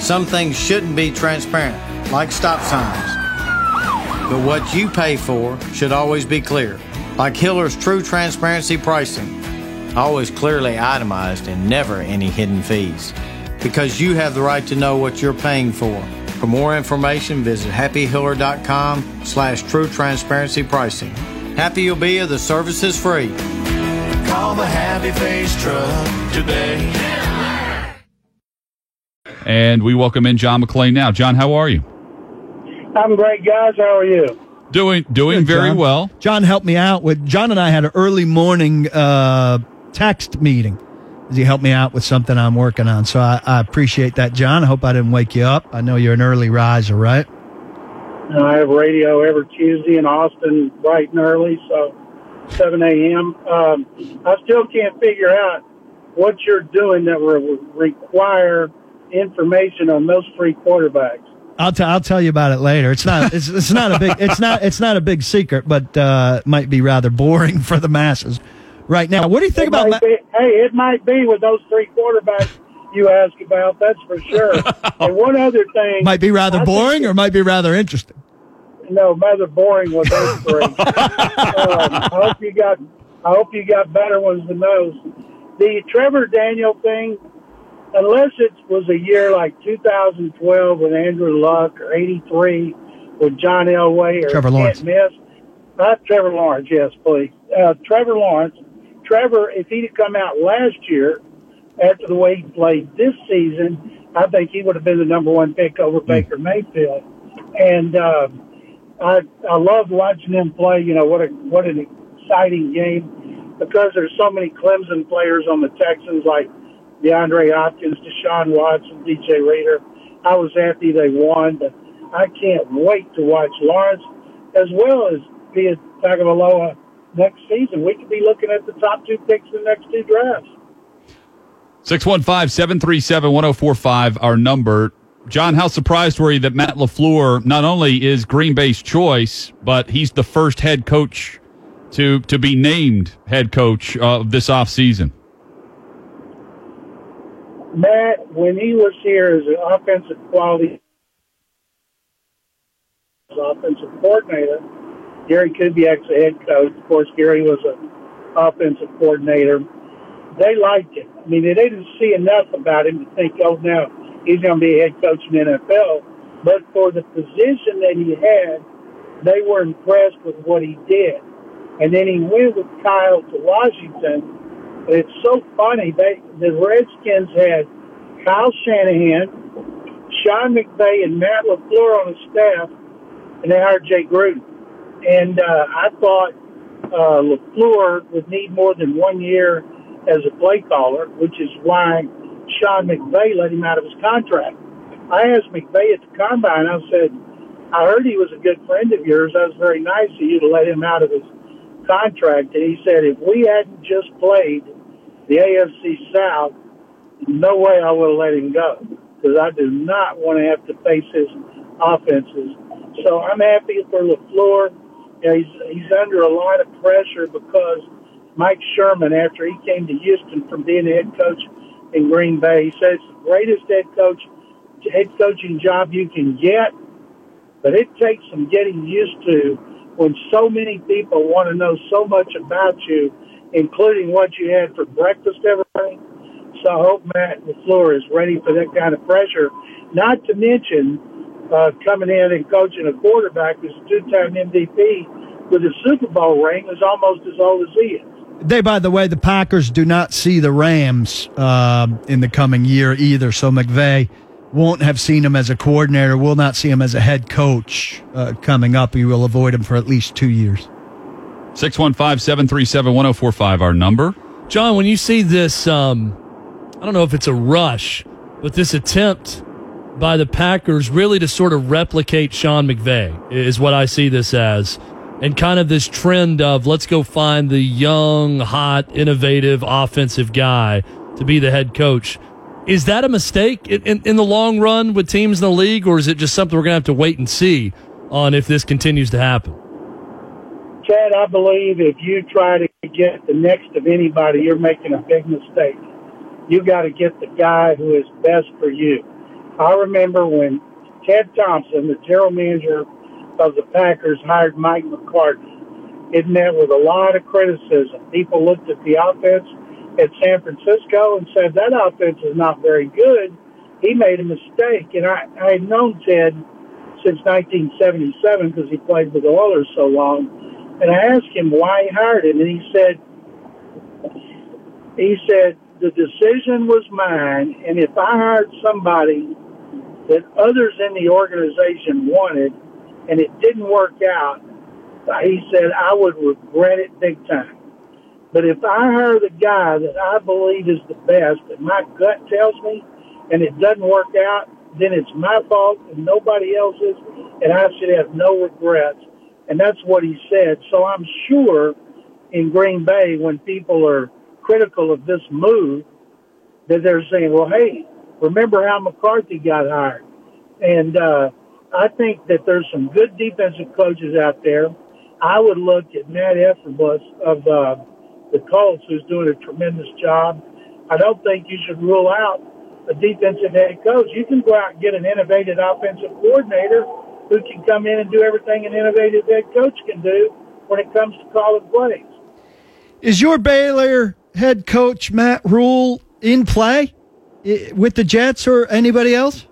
Some things shouldn't be transparent, like stop signs. But what you pay for should always be clear, like Hiller's True Transparency Pricing. Always clearly itemized and never any hidden fees. Because you have the right to know what you're paying for. For more information, visit happyhiller.com/true transparency pricing. Happy you'll be if the service is free. Call the Happy Face Truck today. And we welcome in John McClain now. John, how are you? I'm great, guys. How are you? Doing Good, very John. well. John helped me out with. John and I had an early morning text meeting. He helped me out with something I'm working on. So I appreciate that, John. I hope I didn't wake you up. I know you're an early riser, right? I have radio every Tuesday in Austin, bright and early, so 7 a.m. I still can't figure out what you're doing that will require information on those three quarterbacks. I'll tell you about it later. It's not a big secret, but it might be rather boring for the masses right now. What do you think about? It might be with those three quarterbacks you ask about. That's for sure. And one other thing might be rather boring or might be rather interesting. No, rather boring with those three. I hope you got better ones than those. The Trevor Daniel thing. Unless it was a year like 2012 with Andrew Luck or 83 with John Elway or Trevor Lawrence. Not Trevor Lawrence, yes, please. Trevor Lawrence. Trevor, if he'd have come out last year after the way he played this season, I think he would have been the number one pick over Baker Mayfield. And I love watching him play. You know, what an exciting game because there's so many Clemson players on the Texans like DeAndre Hopkins, Deshaun Watson, DJ Reader. I was happy they won, but I can't wait to watch Lawrence as well as be at Tagovailoa next season. We could be looking at the top two picks in the next two drafts. 615-737-1045, our number. John, how surprised were you that Matt LaFleur not only is Green Bay's choice, but he's the first head coach to be named head coach of this offseason? Matt, when he was here as an offensive coordinator, Gary Kubiak's the head coach. Of course, Gary was an offensive coordinator. They liked him. I mean, they didn't see enough about him to think, oh, now he's going to be a head coach in the NFL. But for the position that he had, they were impressed with what he did. And then he went with Kyle to Washington. It's so funny. The Redskins had Kyle Shanahan, Sean McVay, and Matt LaFleur on the staff, and they hired Jay Gruden. And I thought LaFleur would need more than 1 year as a play caller, which is why Sean McVay let him out of his contract. I asked McVay at the Combine, I said, I heard he was a good friend of yours. That was very nice of you to let him out of his contract. And he said, if we hadn't just played the AFC South, no way I would have let him go because I do not want to have to face his offenses. So I'm happy for LaFleur. You know, he's under a lot of pressure because Mike Sherman, after he came to Houston from being the head coach in Green Bay, he said it's the greatest head coaching job you can get, but it takes some getting used to when so many people want to know so much about you, including what you had for breakfast every morning. So I hope Matt LaFleur is ready for that kind of pressure. Not to mention coming in and coaching a quarterback who's a two-time MVP with a Super Bowl ring is almost as old as he is. By the way, the Packers do not see the Rams in the coming year either, so McVay won't have seen him as a coordinator, will not see him as a head coach coming up. He will avoid him for at least 2 years. 615-737-1045, our number. John, when you see this, I don't know if it's a rush, but this attempt by the Packers really to sort of replicate Sean McVay is what I see this as. And kind of this trend of let's go find the young, hot, innovative, offensive guy to be the head coach. Is that a mistake in the long run with teams in the league, or is it just something we're going to have to wait and see on if this continues to happen? Chad, I believe if you try to get the next of anybody, you're making a big mistake. You got to get the guy who is best for you. I remember when Ted Thompson, the general manager of the Packers, hired Mike McCarthy. It met with a lot of criticism. People looked at the offense at San Francisco and said, that offense is not very good. He made a mistake. And I had known Ted since 1977 because he played with the Oilers so long. And I asked him why he hired him, and he said, the decision was mine, and if I hired somebody that others in the organization wanted and it didn't work out, he said, I would regret it big time. But if I hire the guy that I believe is the best and my gut tells me and it doesn't work out, then it's my fault and nobody else's, and I should have no regrets. And that's what he said. So I'm sure in Green Bay, when people are critical of this move, that they're saying, well, hey, remember how McCarthy got hired. And I think that there's some good defensive coaches out there. I would look at Matt Eberflus of the Colts, who's doing a tremendous job. I don't think you should rule out a defensive head coach. You can go out and get an innovative offensive coordinator who can come in and do everything an innovative head coach can do when it comes to calling plays. Is your Baylor head coach, Matt Rule, in play with the Jets or anybody else?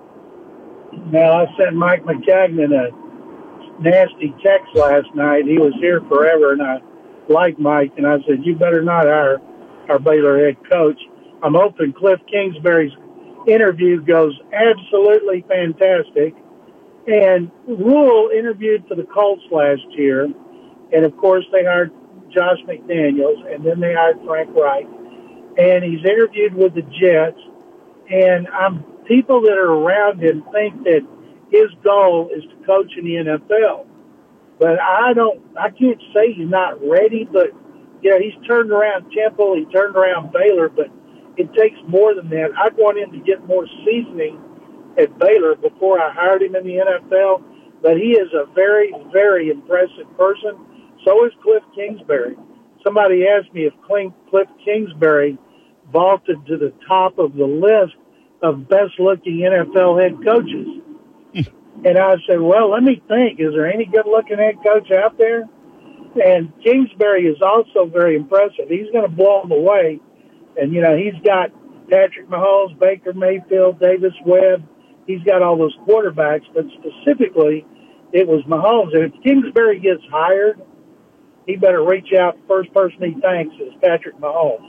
Now, I sent Mike McCagnon a nasty text last night. He was here forever, and I like Mike, and I said, you better not hire our Baylor head coach. I'm hoping Cliff Kingsbury's interview goes absolutely fantastic. And Rule interviewed for the Colts last year, and of course they hired Josh McDaniels, and then they hired Frank Reich, and he's interviewed with the Jets, and people that are around him think that his goal is to coach in the NFL. But I can't say he's not ready, but he's turned around Temple, he turned around Baylor, but it takes more than that. I'd want him to get more seasoning at Baylor before I hired him in the NFL, but he is a very, very impressive person. So is Cliff Kingsbury. Somebody asked me if Cliff Kingsbury vaulted to the top of the list of best-looking NFL head coaches. And I said, well, let me think. Is there any good-looking head coach out there? And Kingsbury is also very impressive. He's going to blow them away. And, he's got Patrick Mahomes, Baker Mayfield, Davis Webb. He's got all those quarterbacks, but specifically it was Mahomes. And if Kingsbury gets hired, he better reach out. The first person he thanks is Patrick Mahomes.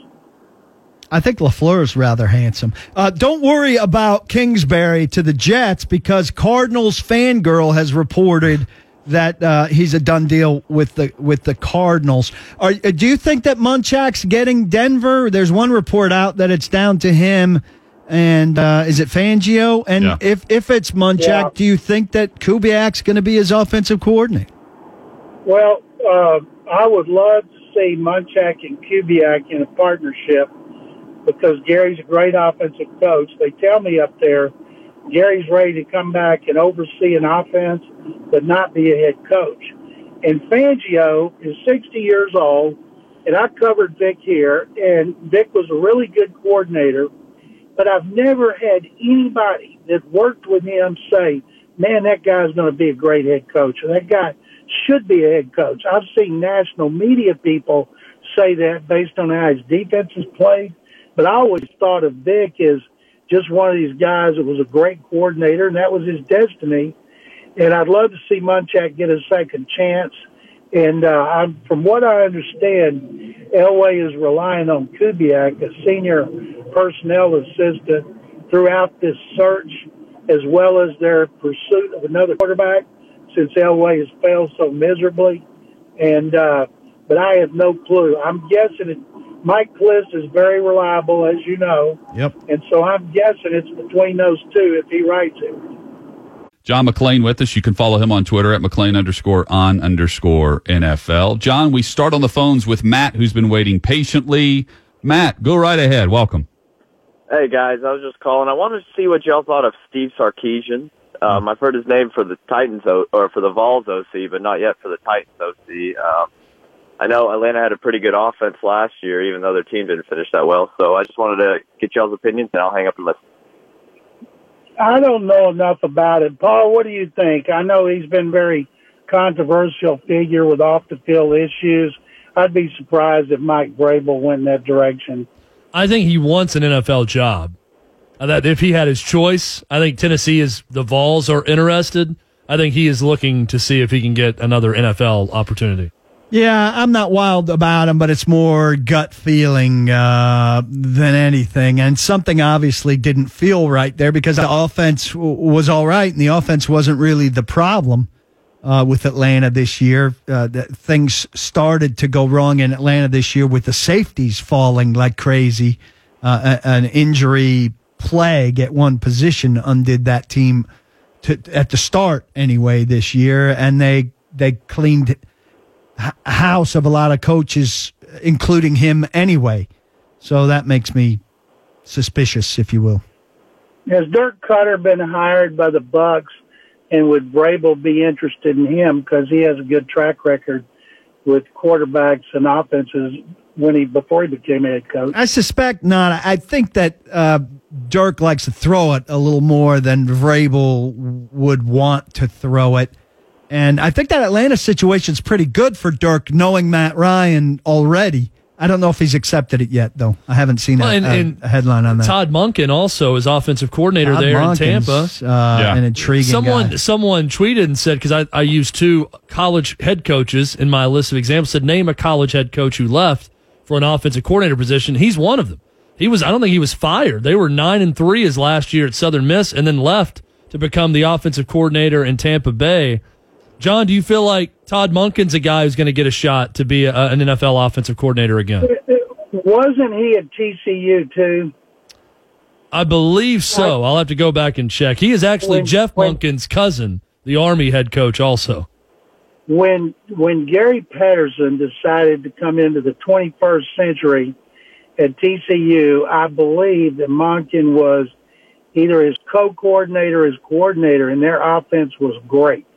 I think LaFleur's rather handsome. Don't worry about Kingsbury to the Jets because Cardinals Fangirl has reported that he's a done deal with the Cardinals. Do you think that Munchak's getting Denver? There's one report out that it's down to him. And is it Fangio? And yeah. if it's Munchak, do you think that Kubiak's going to be his offensive coordinator? Well, I would love to see Munchak and Kubiak in a partnership because Gary's a great offensive coach. They tell me up there Gary's ready to come back and oversee an offense but not be a head coach. And Fangio is 60 years old, and I covered Vic here, and Vic was a really good coordinator. But I've never had anybody that worked with him say, man, that guy's going to be a great head coach, or that guy should be a head coach. I've seen national media people say that based on how his defense is played. But I always thought of Vic as just one of these guys that was a great coordinator, and that was his destiny. And I'd love to see Munchak get a second chance. And from what I understand, Elway is relying on Kubiak, a senior personnel assistant, throughout this search, as well as their pursuit of another quarterback, since Elway has failed so miserably. And but I have no clue. I'm guessing Mike Klis is very reliable, as you know. Yep. And so I'm guessing it's between those two if he writes it. John McClain with us. You can follow him on Twitter at McClain_on_NFL. John, we start on the phones with Matt, who's been waiting patiently. Matt, go right ahead. Welcome. Hey, guys. I was just calling. I wanted to see what y'all thought of Steve Sarkisian. I've heard his name for the Titans or for the Vols OC, but not yet for the Titans OC. I know Atlanta had a pretty good offense last year, even though their team didn't finish that well. So I just wanted to get y'all's opinions, and I'll hang up and listen. I don't know enough about it. Paul, what do you think? I know he's been very controversial figure with off-the-field issues. I'd be surprised if Mike Vrabel went in that direction. I think he wants an NFL job. That if he had his choice, I think Tennessee the Vols are interested. I think he is looking to see if he can get another NFL opportunity. Yeah, I'm not wild about him, but it's more gut feeling than anything. And something obviously didn't feel right there because the offense was all right, and the offense wasn't really the problem with Atlanta this year. Things started to go wrong in Atlanta this year with the safeties falling like crazy. An injury plague at one position undid that team at the start anyway this year, and they cleaned house of a lot of coaches, including him anyway. So that makes me suspicious, if you will. Has Dirk Cutter been hired by the Bucs, and would Vrabel be interested in him because he has a good track record with quarterbacks and offenses before he became a head coach? I suspect not. I think that Dirk likes to throw it a little more than Vrabel would want to throw it. And I think that Atlanta situation is pretty good for Dirk, knowing Matt Ryan already. I don't know if he's accepted it yet, though. I haven't seen a headline on that. Todd Monken also is offensive coordinator in Tampa. An intriguing guy. Someone tweeted and said, because I used 2 college head coaches in my list of examples, said name a college head coach who left for an offensive coordinator position. He's one of them. I don't think he was fired. They were 9-3 his last year at Southern Miss and then left to become the offensive coordinator in Tampa Bay. John, do you feel like Todd Monken's a guy who's going to get a shot to be an NFL offensive coordinator again? Wasn't he at TCU too? I believe so. I'll have to go back and check. He is actually Jeff Monken's cousin, the Army head coach also. When Gary Patterson decided to come into the 21st century at TCU, I believe that Monken was either his co-coordinator or his coordinator, and their offense was great.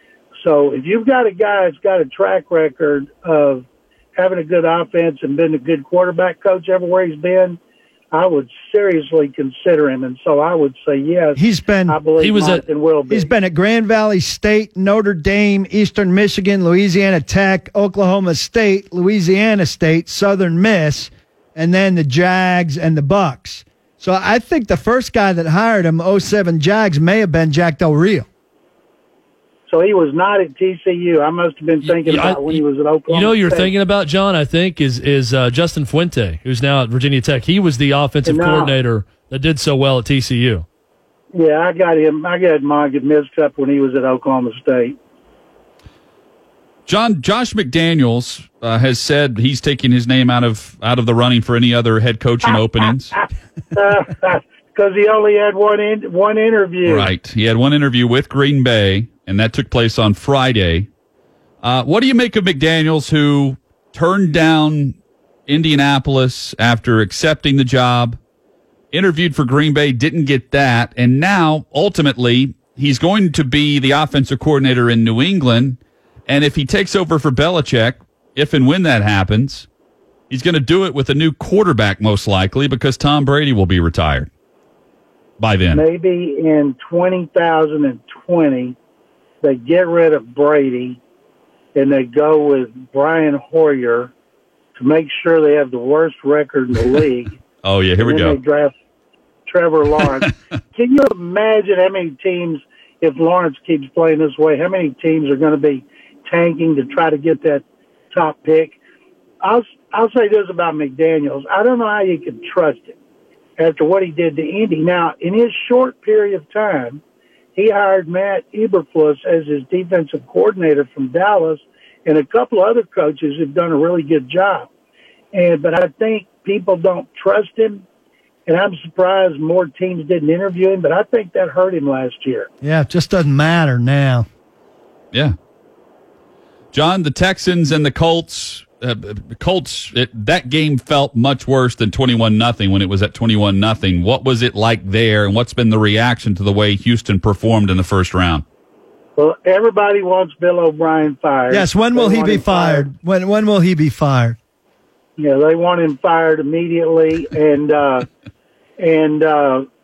So if you've got a guy that's got a track record of having a good offense and been a good quarterback coach everywhere he's been, I would seriously consider him. And so I would say yes. I believe Monken will be. He's been at Grand Valley State, Notre Dame, Eastern Michigan, Louisiana Tech, Oklahoma State, Louisiana State, Southern Miss, and then the Jags and the Bucks. So I think the first guy that hired him, 07 Jags, may have been Jack Del Rio. So he was not at TCU. I must have been thinking about when he was at Oklahoma. You know, you're State. thinking about, John, I think, is Justin Fuente, who's now at Virginia Tech. He was the offensive coordinator that did so well at TCU. Yeah, I got Monken mixed up when he was at Oklahoma State. John, Josh McDaniels has said he's taking his name out of the running for any other head coaching openings. Because he only had one interview. Right. He had one interview with Green Bay, and that took place on Friday. What do you make of McDaniels, who turned down Indianapolis after accepting the job, interviewed for Green Bay, didn't get that, and now, ultimately, he's going to be the offensive coordinator in New England, and if he takes over for Belichick, if and when that happens, he's going to do it with a new quarterback, most likely, because Tom Brady will be retired by then. Maybe in 2020, they get rid of Brady and they go with Brian Hoyer to make sure they have the worst record in the league. Oh, yeah, here we go. They draft Trevor Lawrence. Can you imagine how many teams, if Lawrence keeps playing this way, how many teams are going to be tanking to try to get that top pick? I'll say this about McDaniels. I don't know how you can trust him after what he did to Indy. Now, in his short period of time, he hired Matt Eberflus as his defensive coordinator from Dallas, and a couple of other coaches have done a really good job. But I think people don't trust him, and I'm surprised more teams didn't interview him, but I think that hurt him last year. Yeah, it just doesn't matter now. Yeah. John, the Texans and the Colts, that game felt much worse than 21-0 when it was at 21-0. What was it like there, and what's been the reaction to the way Houston performed in the first round? Well, everybody wants Bill O'Brien fired. Yes, when will he be fired? When will he be fired? Yeah, they want him fired immediately, and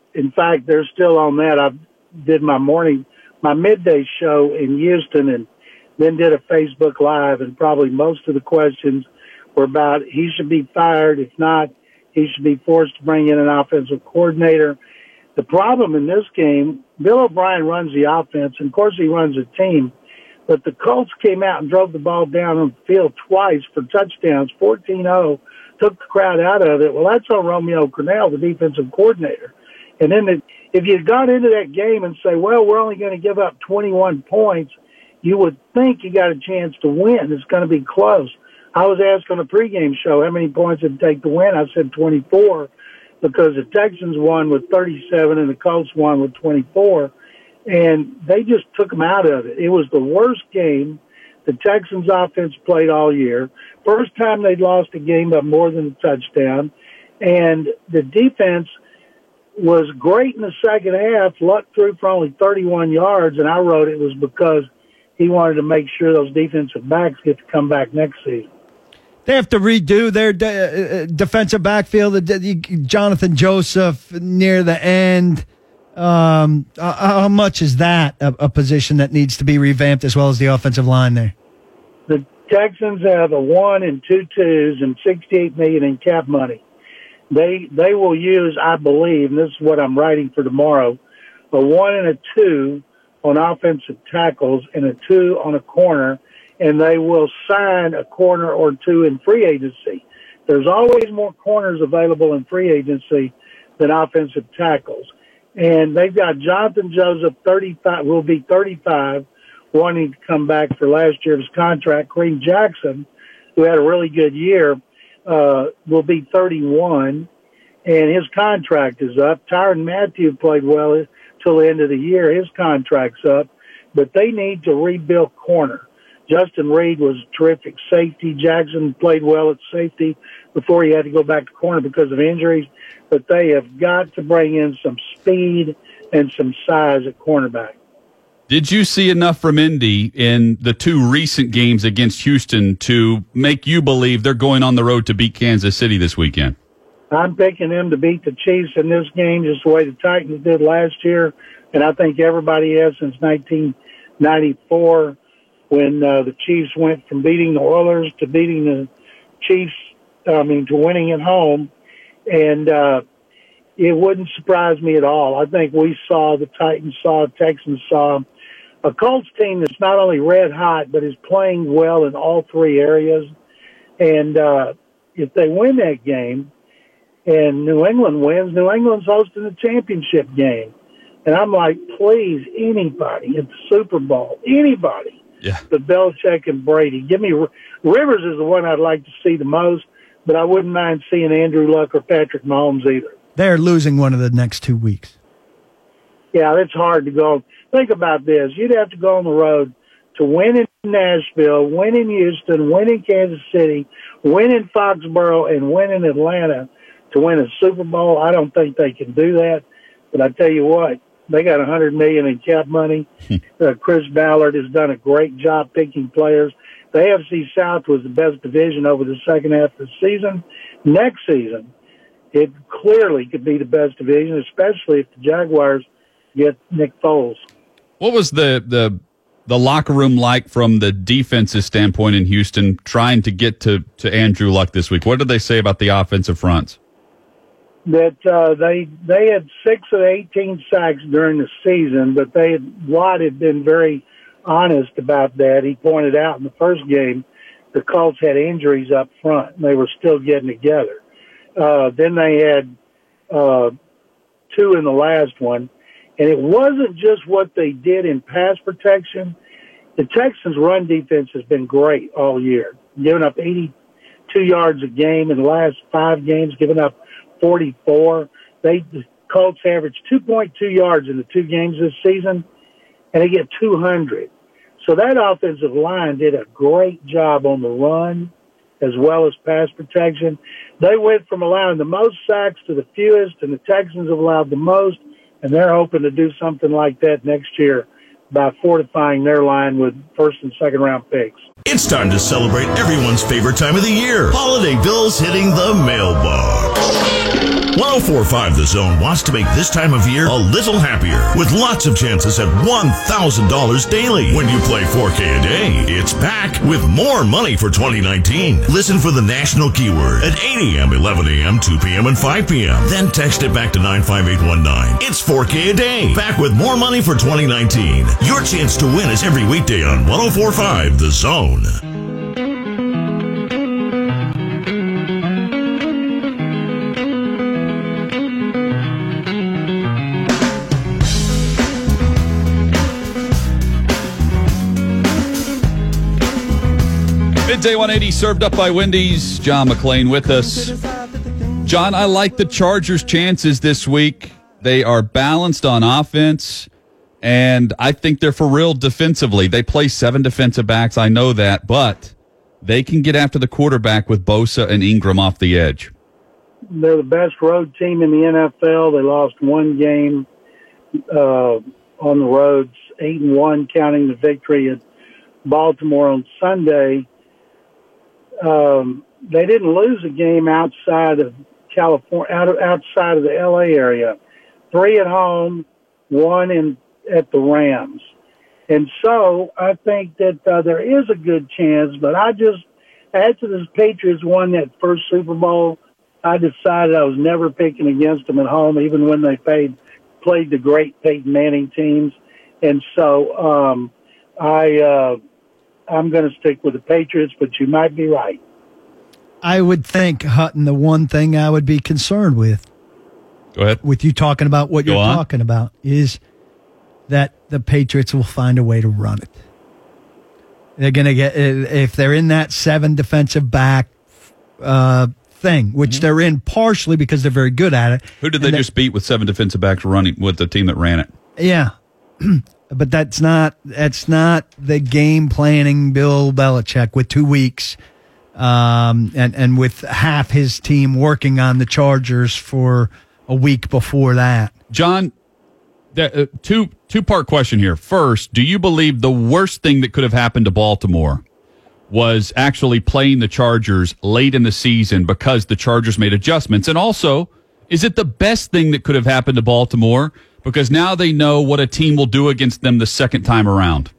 in fact, they're still on that. I did my midday show in Houston and then did a Facebook Live, and probably most of the questions were about he should be fired. If not, he should be forced to bring in an offensive coordinator. The problem in this game, Bill O'Brien runs the offense, and of course he runs a team, but the Colts came out and drove the ball down on the field twice for touchdowns, 14-0, took the crowd out of it. Well, that's on Romeo Crennel, the defensive coordinator. And then if you got into that game and say, well, we're only going to give up 21 points, you would think you got a chance to win. It's going to be close. I was asked on a pregame show how many points it'd take to win. I said 24 because the Texans won with 37 and the Colts won with 24, and they just took them out of it. It was the worst game the Texans offense played all year. First time they'd lost a game by more than a touchdown, and the defense was great in the second half. Luck threw for only 31 yards, and I wrote it was because he wanted to make sure those defensive backs get to come back next season. They have to redo their defensive backfield. Jonathan Joseph near the end. How much is that a position that needs to be revamped, as well as the offensive line there? The Texans have a 1 and 2 twos and $68 million in cap money. They will use, I believe, and this is what I'm writing for tomorrow, a 1 and a 2 on offensive tackles and a 2 on a corner, and they will sign a corner or two in free agency. There's always more corners available in free agency than offensive tackles. And they've got Jonathan Joseph, 35, will be 35, wanting to come back for last year's contract. Kareem Jackson, who had a really good year, will be 31, and his contract is up. Tyrann Mathieu played well till the end of the year. His contract's up, but they need to rebuild corner. Justin Reed was a terrific safety. Jackson played well at safety before he had to go back to corner because of injuries, but they have got to bring in some speed and some size at cornerback. Did you see enough from Indy in the two recent games against Houston to make you believe they're going on the road to beat Kansas City this weekend? I'm picking them to beat the Chiefs in this game just the way the Titans did last year, and I think everybody has since 1994 when the Chiefs went from beating the Oilers to beating the Chiefs, to winning at home. And it wouldn't surprise me at all. I think we saw, the Titans saw, Texans saw a Colts team that's not only red hot, but is playing well in all three areas. And if they win that game and New England wins, New England's hosting the championship game. And I'm like, please, anybody at the Super Bowl, anybody, but Belichick and Brady. Give me Rivers is the one I'd like to see the most, but I wouldn't mind seeing Andrew Luck or Patrick Mahomes either. They're losing one of the next 2 weeks. Yeah, it's hard to go. Think about this. You'd have to go on the road to win in Nashville, win in Houston, win in Kansas City, win in Foxborough, and win in Atlanta to win a Super Bowl. I don't think they can do that, but I tell you what, they got $100 million in cap money. Chris Ballard has done a great job picking players. The AFC South was the best division over the second half of the season. Next season, it clearly could be the best division, especially if the Jaguars get Nick Foles. What was the locker room like from the defensive standpoint in Houston trying to get to Andrew Luck this week? What did they say about the offensive fronts? That they had 6 of 18 sacks during the season, but Watt had been very honest about that. He pointed out in the first game the Colts had injuries up front, and they were still getting together. Then they had 2 in the last one, and it wasn't just what they did in pass protection. The Texans' run defense has been great all year, giving up 82 yards a game in the last 5 games, giving up 44. The Colts averaged 2.2 yards in the 2 games this season, and they get 200. So that offensive line did a great job on the run as well as pass protection. They went from allowing the most sacks to the fewest, and the Texans have allowed the most, and they're hoping to do something like that next year by fortifying their line with first and second round picks. It's time to celebrate everyone's favorite time of the year. Holiday bills hitting the mailbox. 1045 The Zone wants to make this time of year a little happier with lots of chances at $1,000 daily. When you play 4K a day, it's back with more money for 2019. Listen for the national keyword at 8 a.m., 11 a.m., 2 p.m., and 5 p.m. Then text it back to 95819. It's 4K a day. Back with more money for 2019. Your chance to win is every weekday on 1045 The Zone. Midday 180 served up by Wendy's. John McClain with us. John, I like the Chargers' chances this week. They are balanced on offense, and I think they're for real defensively. They play 7 defensive backs, I know that, but they can get after the quarterback with Bosa and Ingram off the edge. They're the best road team in the NFL. They lost one game on the roads, 8-1, counting the victory at Baltimore on Sunday. They didn't lose a game outside of California, outside of the LA area. 3 at home, 1 at the Rams. And so I think that there is a good chance, but after this Patriots won that first Super Bowl, I decided I was never picking against them at home, even when they played the great Peyton Manning teams. And so I'm going to stick with the Patriots, but you might be right. I would think, Hutton, the one thing I would be concerned with, Go ahead. with you talking about what you're talking about, is that the Patriots will find a way to run it. They're going to get, if they're in that 7 defensive back thing, which they're in partially because they're very good at it. Who did they just beat with 7 defensive backs running with the team that ran it? Yeah. But that's not the game planning Bill Belichick with 2 weeks and with half his team working on the Chargers for a week before that. John, two-part question here. First, do you believe the worst thing that could have happened to Baltimore was actually playing the Chargers late in the season because the Chargers made adjustments? And also, is it the best thing that could have happened to Baltimore because now they know what a team will do against them the second time around?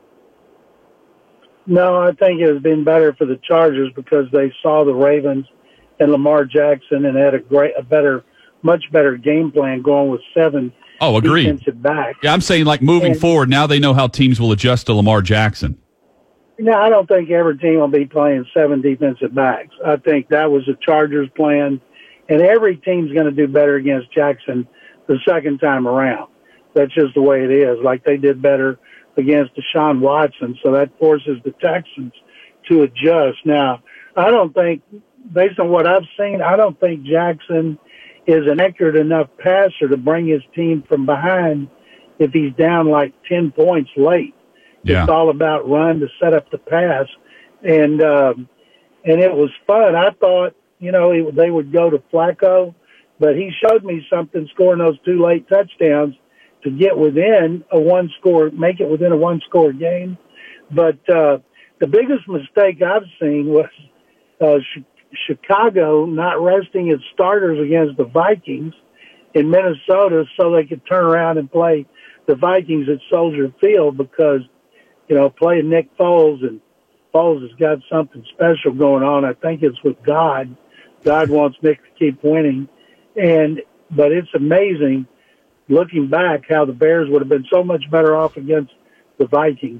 No, I think it has been better for the Chargers because they saw the Ravens and Lamar Jackson and had much better game plan going with 7 agreed. defensive backs. Yeah, I'm saying like moving forward, now they know how teams will adjust to Lamar Jackson. No, I don't think every team will be playing 7 defensive backs. I think that was the Chargers' plan, and every team's going to do better against Jackson the second time around. That's just the way it is. Like they did better against Deshaun Watson, so that forces the Texans to adjust. Now, I don't think, based on what I've seen, I don't think Jackson is an accurate enough passer to bring his team from behind if he's down like 10 points late. Yeah. It's all about run to set up the pass. And it was fun. I thought, they would go to Flacco, but he showed me something scoring those 2 late touchdowns to get within make it within a 1-score game. But the biggest mistake I've seen was Chicago not resting its starters against the Vikings in Minnesota so they could turn around and play the Vikings at Soldier Field because, playing Nick Foles, and Foles has got something special going on. I think it's with God. God wants Nick to keep winning. But it's amazing, looking back, how the Bears would have been so much better off against the Vikings.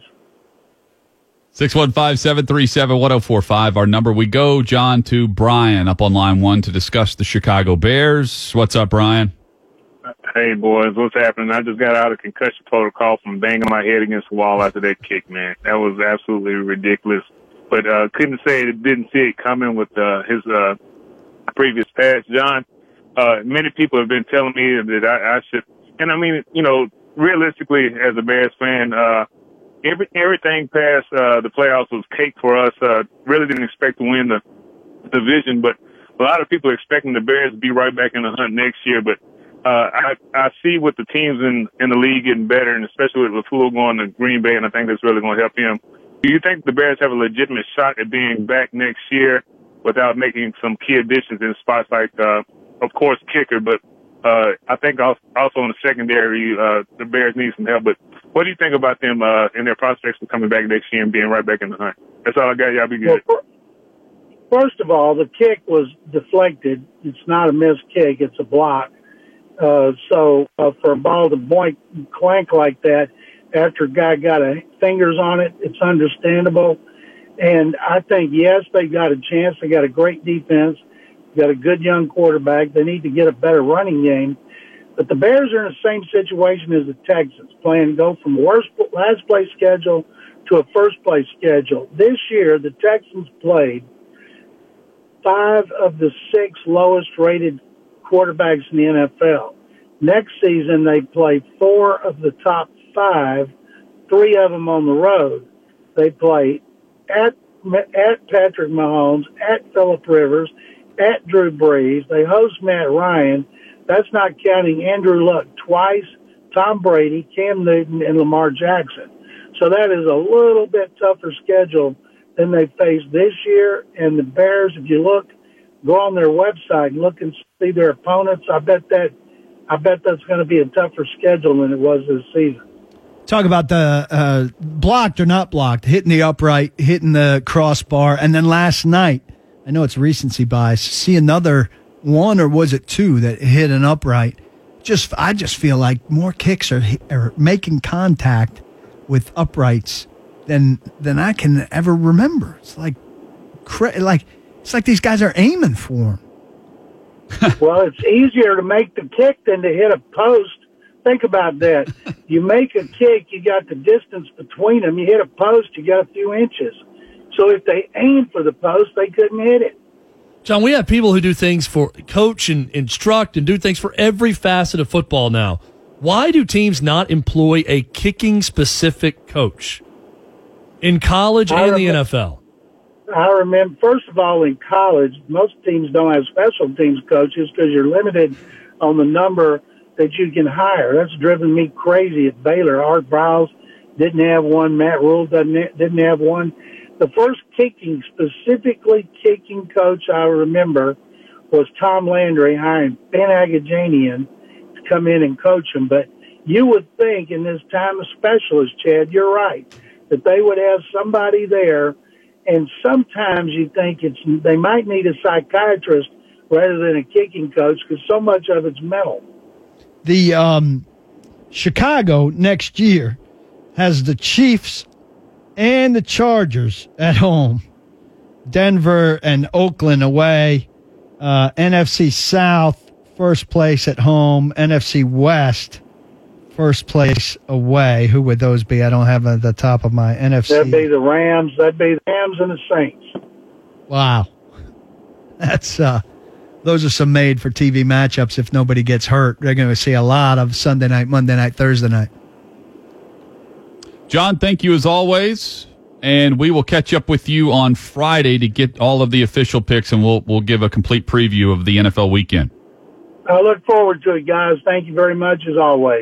615-737-1045, our number. We go, John, to Brian up on line 1 to discuss the Chicago Bears. What's up, Brian? Hey, boys, what's happening? I just got out of concussion protocol from banging my head against the wall after that kick, man. That was absolutely ridiculous. But couldn't say didn't see it coming with his previous pass. John, many people have been telling me that I should, and I mean, realistically, as a Bears fan, everything past the playoffs was cake for us. Really didn't expect to win the division, but a lot of people are expecting the Bears to be right back in the hunt next year. But I see with the teams in the league getting better, and especially with LaFleur going to Green Bay, and I think that's really going to help him. Do you think the Bears have a legitimate shot at being back next year without making some key additions in spots like of course, kicker, but I think also in the secondary, the Bears need some help. But what do you think about them and their prospects for coming back next year and being right back in the hunt? That's all I got. Y'all be good. Well, first of all, the kick was deflected. It's not a missed kick. It's a block. So for a ball to boink and clank like that after a guy got fingers on it, it's understandable. And I think, yes, they got a chance. They got a great defense. Got a good young quarterback. They need to get a better running game. But the Bears are in the same situation as the Texans, playing to go from last place schedule to a first place schedule. This year, the Texans played 5 of the 6 lowest rated quarterbacks in the NFL. Next season, they play 4 of the top 5, 3 of them on the road. They play at Patrick Mahomes, at Phillip Rivers, at Drew Brees. They host Matt Ryan. That's not counting Andrew Luck twice, Tom Brady, Cam Newton, and Lamar Jackson. So that is a little bit tougher schedule than they faced this year. And the Bears, if you look, go on their website and look and see their opponents. I bet that's going to be a tougher schedule than it was this season. Talk about the blocked or not blocked, hitting the upright, hitting the crossbar, and then last night, I know it's recency bias, see another one, or was it 2 that hit an upright? I just feel like more kicks are making contact with uprights than I can ever remember. It's like these guys are aiming for them. Well, it's easier to make the kick than to hit a post. Think about that. You make a kick, you got the distance between them. You hit a post, you got a few inches. So if they aim for the post, they couldn't hit it. John, we have people who do things for coach and instruct and do things for every facet of football now. Why do teams not employ a kicking-specific coach in college and the NFL? I remember, first of all, in college, most teams don't have special teams coaches because you're limited on the number that you can hire. That's driven me crazy at Baylor. Art Briles didn't have one. Matt Rule didn't have one. The first specifically kicking coach I remember was Tom Landry hiring Ben Agajanian to come in and coach him. But you would think in this time of specialists, Chad, you're right, that they would have somebody there. And sometimes you think they might need a psychiatrist rather than a kicking coach because so much of it's mental. The Chicago next year has the Chiefs and the Chargers at home, Denver and Oakland away, NFC South, first place at home, NFC West, first place away. Who would those be? I don't have at the top of my NFC. That'd be the Rams. That'd be the Rams and the Saints. Wow. That's those are some made-for-TV matchups if nobody gets hurt. They're going to see a lot of Sunday night, Monday night, Thursday night. John, thank you as always, and we will catch up with you on Friday to get all of the official picks, and we'll give a complete preview of the NFL weekend. I look forward to it, guys. Thank you very much, as always.